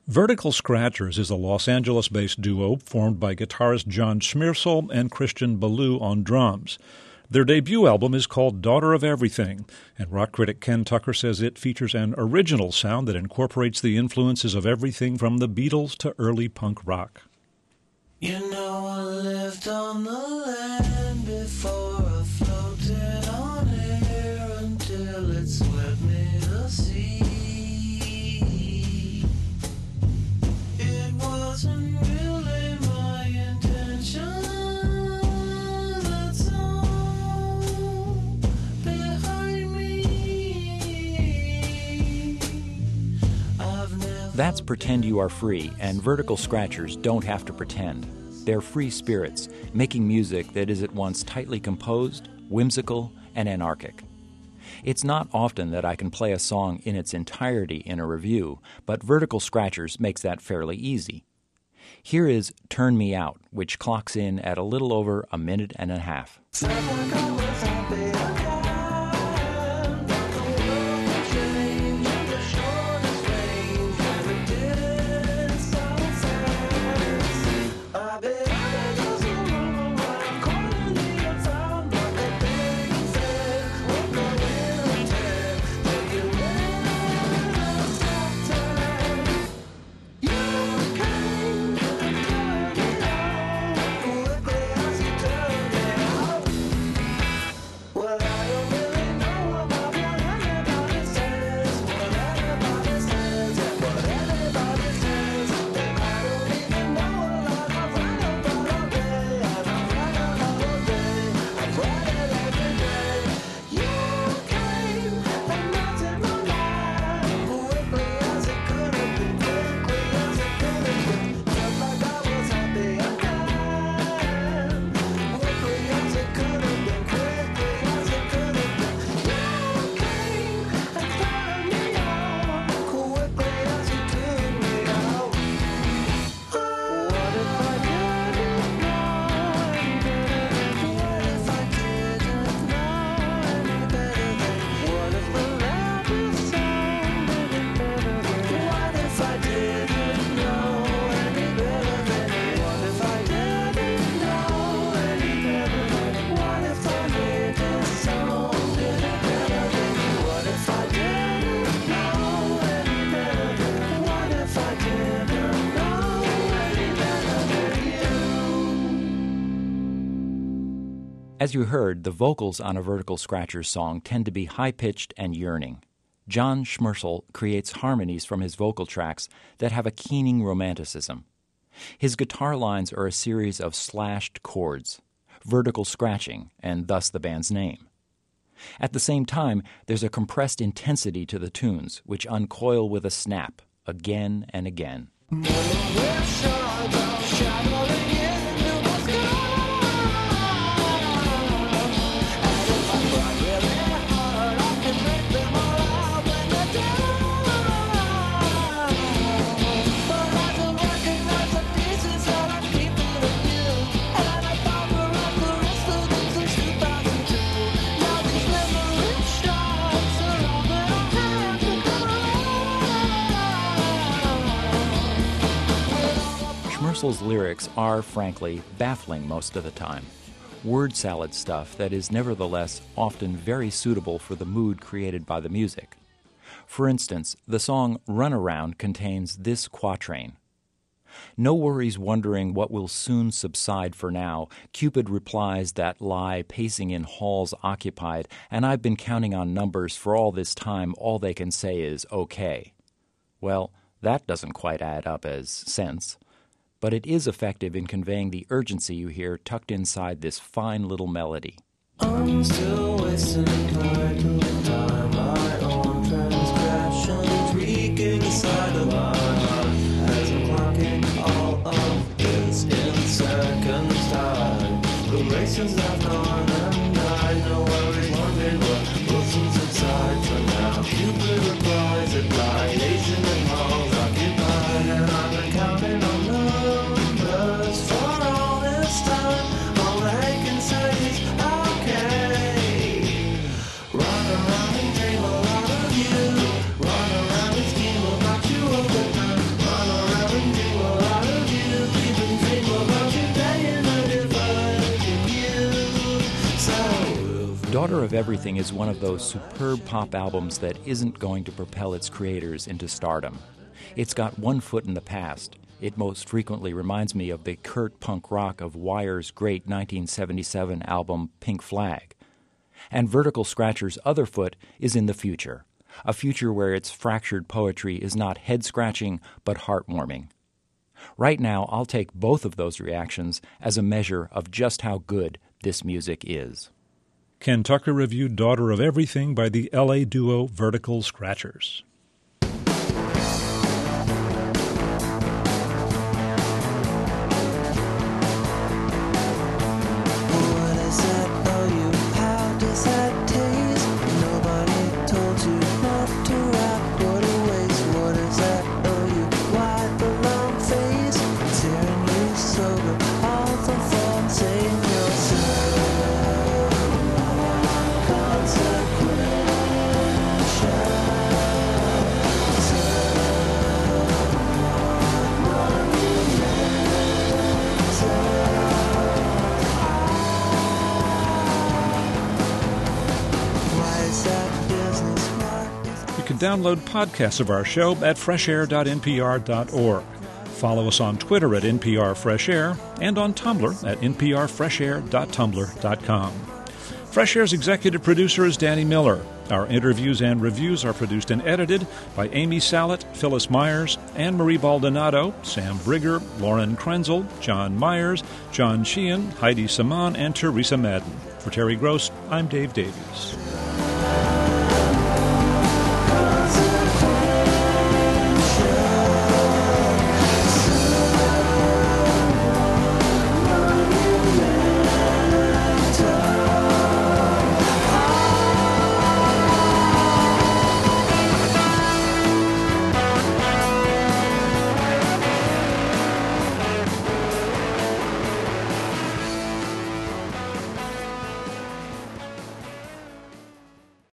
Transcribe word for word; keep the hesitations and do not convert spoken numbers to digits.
Vertical Scratchers is a Los Angeles-based duo formed by guitarist John Schmiersel and Christian Ballou on drums. Their debut album is called Daughter of Everything, and rock critic Ken Tucker says it features an original sound that incorporates the influences of everything from the Beatles to early punk rock. You know I lived on the land before I floated on air until it swept me to sea. It wasn't really my intention, that's all behind me. I've never That's Pretend You Are Free, and Vertical Scratchers don't have to pretend. They're free spirits, making music that is at once tightly composed, whimsical, and anarchic. It's not often that I can play a song in its entirety in a review, but Vertical Scratchers makes that fairly easy. Here is Turn Me Out, which clocks in at a little over a minute and a half. As you heard, the vocals on a Vertical Scratchers song tend to be high-pitched and yearning. John Schmiersel creates harmonies from his vocal tracks that have a keening romanticism. His guitar lines are a series of slashed chords, vertical scratching, and thus the band's name. At the same time, there's a compressed intensity to the tunes, which uncoil with a snap, again and again. Schmiersel's lyrics are, frankly, baffling most of the time. Word salad stuff that is nevertheless often very suitable for the mood created by the music. For instance, the song Runaround contains this quatrain. No worries wondering what will soon subside for now. Cupid replies that lie pacing in halls occupied, and I've been counting on numbers for all this time. All they can say is okay. Well, that doesn't quite add up as sense. But it is effective in conveying the urgency you hear tucked inside this fine little melody. I'm still wasting idle time, my own transgressions wreaking inside of my heart as I'm clocking all of this in seconds time. The races I've gone and died, no worries wondering what Wilson's inside for now. Cupid replies at night, Asian and halls occupied, and I've been counting on numbers for all this time. All they can say is okay. Run around and dream a lot of you. Run around and scheme about you all the time. Run around. Daughter of Everything is one of those superb pop albums that isn't going to propel its creators into stardom. It's got one foot in the past. It most frequently reminds me of the curt punk rock of Wire's great nineteen seventy-seven album Pink Flag. And Vertical Scratcher's other foot is in the future, a future where its fractured poetry is not head-scratching but heartwarming. Right now, I'll take both of those reactions as a measure of just how good this music is. Ken Tucker reviewed Daughter of Everything by the L A duo Vertical Scratchers. Download podcasts of our show at fresh air dot n p r dot org. Follow us on Twitter at N P R Fresh Air and on Tumblr at n p r fresh air dot tumblr dot com. Fresh Air's executive producer is Danny Miller. Our interviews and reviews are produced and edited by Amy Sallet, Phyllis Myers, Anne-Marie Baldonado, Sam Brigger, Lauren Krenzel, John Myers, John Sheehan, Heidi Saman, and Teresa Madden. For Terry Gross, I'm Dave Davies.